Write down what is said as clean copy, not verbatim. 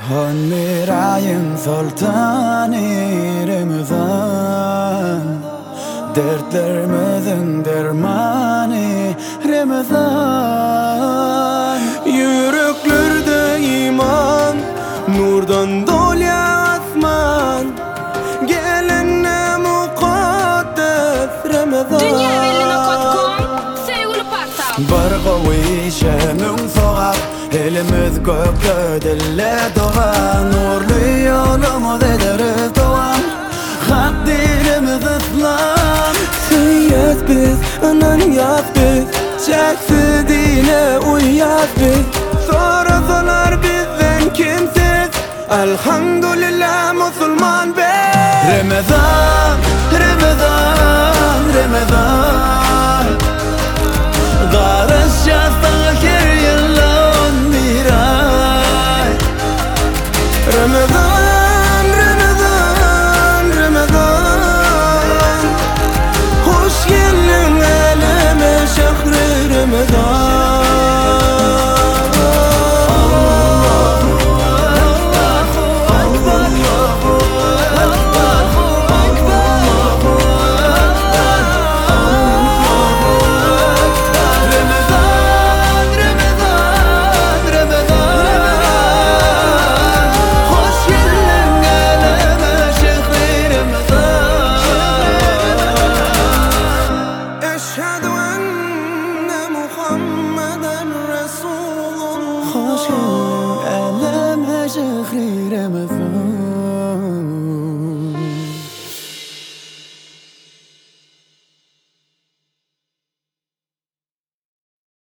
Mirayın sultanı Ramazan, dertlerimizin dermanı Ramazan. Yüreklerde iman, nurdan dolya asman, gelinne mukaddes Ramazan. Dünyaevvelina.com sevgili partam. Barqawi şemün soğar, elimiz gökte dille doğan. Nurlu yolumuz ederiz doğan, hak dinimiz İslam. Seyyed biz, ananiyat biz, çeksiz dine uyyat biz. Sorasalar bizden kimsiz, elhamdülillah Müslüman biz. Ramazan, Ramazan, Ramazan, Garışacağız her yılın bir ay. Ramazan, Ramazan, Ramazan, hoş geldin elime şehri Ramazan. أشهد أن محمدًا رسول الله. Hoş geldin elime şehri Ramazan.